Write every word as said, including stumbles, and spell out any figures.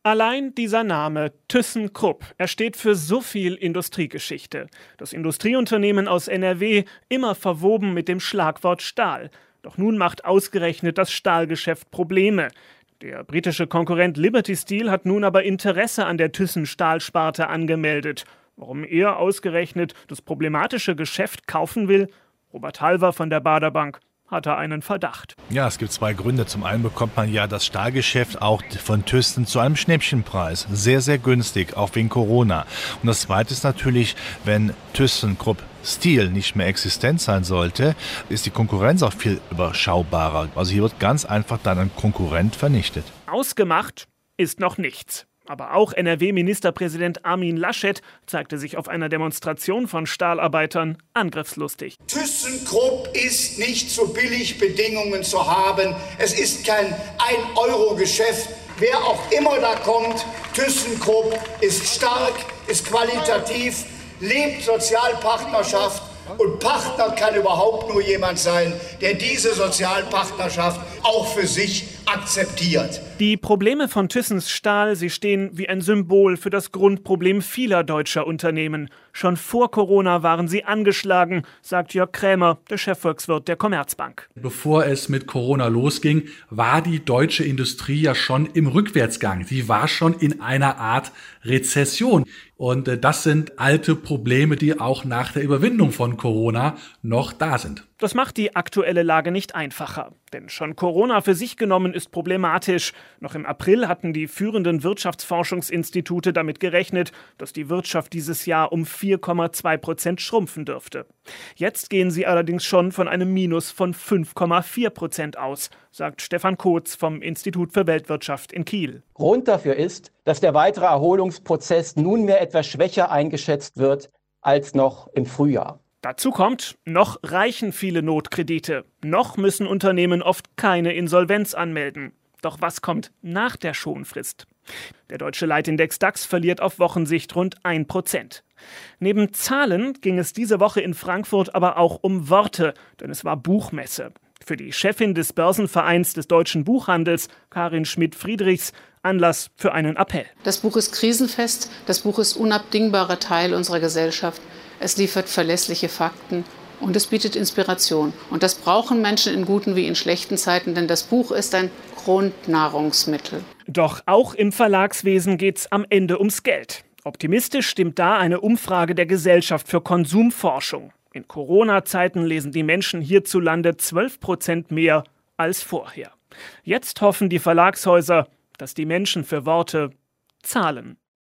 Allein dieser Name ThyssenKrupp, er steht für so viel Industriegeschichte. Das Industrieunternehmen aus N R W immer verwoben mit dem Schlagwort Stahl. Doch nun macht ausgerechnet das Stahlgeschäft Probleme. Der britische Konkurrent Liberty Steel hat nun aber Interesse an der Thyssen-Stahlsparte angemeldet. Warum er ausgerechnet das problematische Geschäft kaufen will? Robert Halver von der Baader Bank hat er einen Verdacht. Ja, es gibt zwei Gründe. Zum einen bekommt man ja das Stahlgeschäft auch von Thyssen zu einem Schnäppchenpreis. Sehr, sehr günstig, auch wegen Corona. Und das zweite ist natürlich, wenn ThyssenKrupp Steel nicht mehr existent sein sollte, ist die Konkurrenz auch viel überschaubarer. Also hier wird ganz einfach dann ein Konkurrent vernichtet. Ausgemacht ist noch nichts. Aber auch N R W-Ministerpräsident Armin Laschet zeigte sich auf einer Demonstration von Stahlarbeitern angriffslustig. ThyssenKrupp ist nicht zu Billigbedingungen zu haben. Es ist kein ein-Euro-Geschäft. Wer auch immer da kommt, ThyssenKrupp ist stark, ist qualitativ, lebt Sozialpartnerschaft. Und Partner kann überhaupt nur jemand sein, der diese Sozialpartnerschaft auch für sich akzeptiert. Die Probleme von Thyssens Stahl, sie stehen wie ein Symbol für das Grundproblem vieler deutscher Unternehmen. Schon vor Corona waren sie angeschlagen, sagt Jörg Krämer, der Chefvolkswirt der Commerzbank. Bevor es mit Corona losging, war die deutsche Industrie ja schon im Rückwärtsgang. Sie war schon in einer Art Rezession. Und das sind alte Probleme, die auch nach der Überwindung von Corona noch da sind. Das macht die aktuelle Lage nicht einfacher. Denn schon Corona für sich genommen ist problematisch. Noch im April hatten die führenden Wirtschaftsforschungsinstitute damit gerechnet, dass die Wirtschaft dieses Jahr um vier Komma zwei Prozent schrumpfen dürfte. Jetzt gehen sie allerdings schon von einem Minus von fünf Komma vier Prozent aus, sagt Stefan Kotz vom Institut für Weltwirtschaft in Kiel. Grund dafür ist, dass der weitere Erholungsprozess nunmehr etwas schwächer eingeschätzt wird als noch im Frühjahr. Dazu kommt, noch reichen viele Notkredite. Noch müssen Unternehmen oft keine Insolvenz anmelden. Doch was kommt nach der Schonfrist? Der deutsche Leitindex DAX verliert auf Wochensicht rund ein Prozent. Neben Zahlen ging es diese Woche in Frankfurt aber auch um Worte, denn es war Buchmesse. Für die Chefin des Börsenvereins des deutschen Buchhandels, Karin Schmidt-Friedrichs, Anlass für einen Appell. Das Buch ist krisenfest, das Buch ist unabdingbarer Teil unserer Gesellschaft. Es liefert verlässliche Fakten und es bietet Inspiration. Und das brauchen Menschen in guten wie in schlechten Zeiten, denn das Buch ist ein Grundnahrungsmittel. Doch auch im Verlagswesen geht's am Ende ums Geld. Optimistisch stimmt da eine Umfrage der Gesellschaft für Konsumforschung. In Corona-Zeiten lesen die Menschen hierzulande zwölf Prozent mehr als vorher. Jetzt hoffen die Verlagshäuser, dass die Menschen für Worte zahlen.